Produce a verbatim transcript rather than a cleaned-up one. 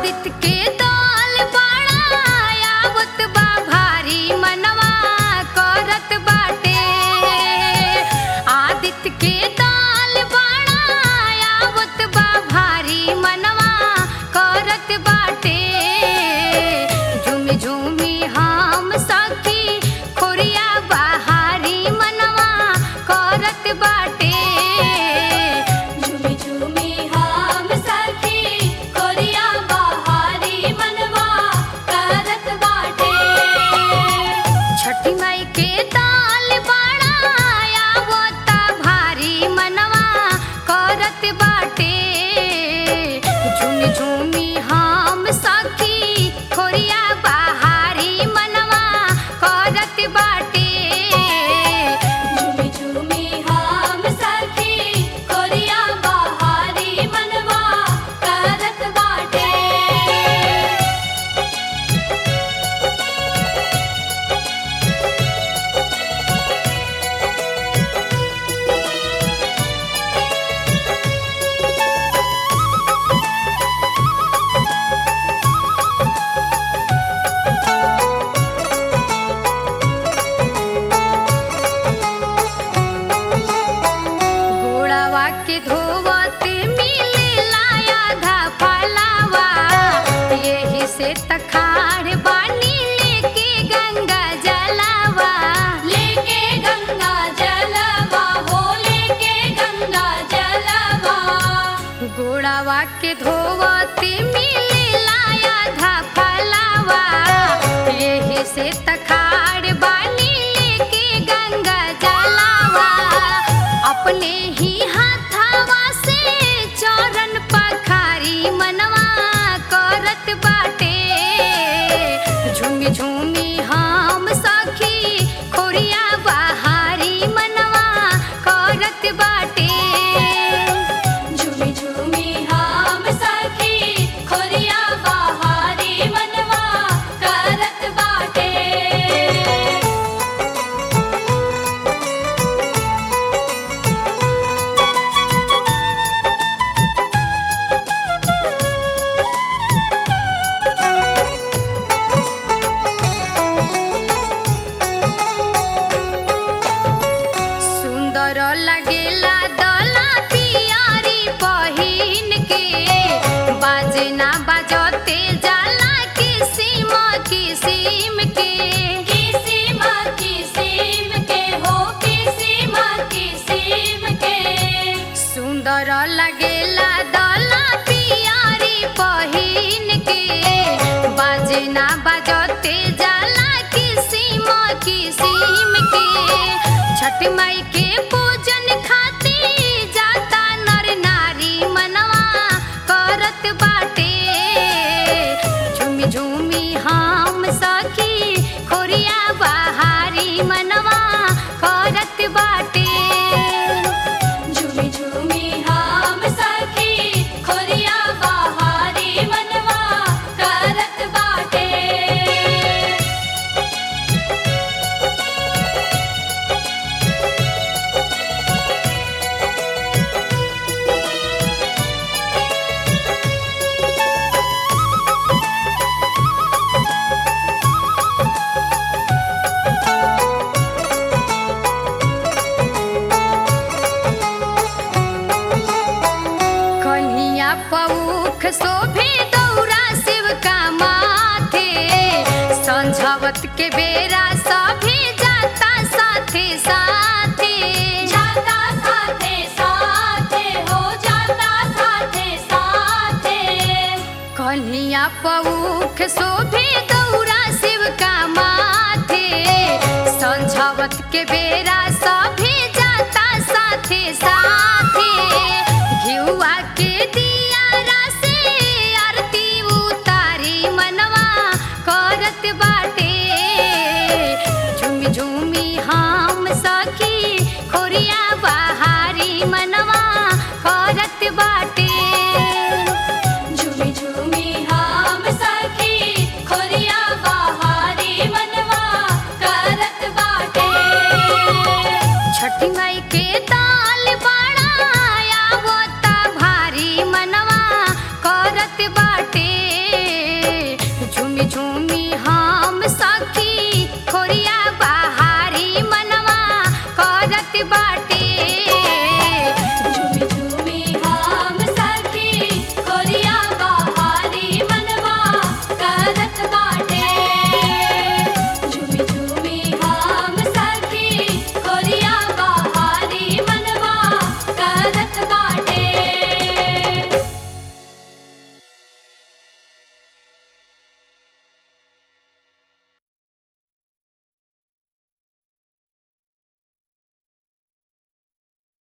आदित्य के दल बड़ा आवत बा भारी मनवा करत बाटे। आदित्य के दल बड़ा आवत बा भारी मनवा करत बाटे। झूमी झूमी हम सखी खोरिया बहारी मनवा करत बाटे। झूमी झूमी हम सखी खोरिया बहारी मनवा करत बाटे। छठी माई के दाल बड़ा आवत भारी मनवा करत बाटे। झूमी झूमी हम सखी खोरिया बहारी मनवा करत बाटे। झूमी झूमी हम सखी खोरिया बहारी मनवा करत बाटे। गोड़ावा के धोवत मिलेला आधा फलावा। यही से तखाड़ बानी लेके गंगा जलावा। लेके गंगा जलवा हो लेके गंगा जलवा। गोड़ावा के धोवत मिलेला आधा फलावा। यही से तखाड़ बानी लेके गंगा जलावा। अपने ही हाथावा से चरण पखारी मनवा करत बाटे। झूमी झूमी हम सखी खोरिया बहारी मनवा करत बाटे। झूमी झूमी हम सखी खोरिया बहारी मनवा करत बाटे। सुंदर लगेला दला पियारी पहिन के। बाजना बजते जाला किसिम किसिम के। किसिम किसिम के हो किसिम किसिम के। सुंदर लगेला दला पियारी पहिन के। बाजना बजते जाला किसिम किसिम के। छठ माई के पूजन खातिर जाता नर नारी मनवा करत बाटे। झूमी झूमी हम सखी खोरिया बहारी मनवा करत बाटे। झूमी झूमी हम सखी खोरिया बहारी मनवा करत बाटे। कन्हिया पौख शोभे दौरा शिव का माथे। संझवत के बेरा सभी जाता साथे साथे। जाता साथे साथे हो जाता साथे साथे। कन्हिया पौख शोभे दौरा शिव का माथे। संझवत के बेरा सभी जाता साथे साथे। घिउआ के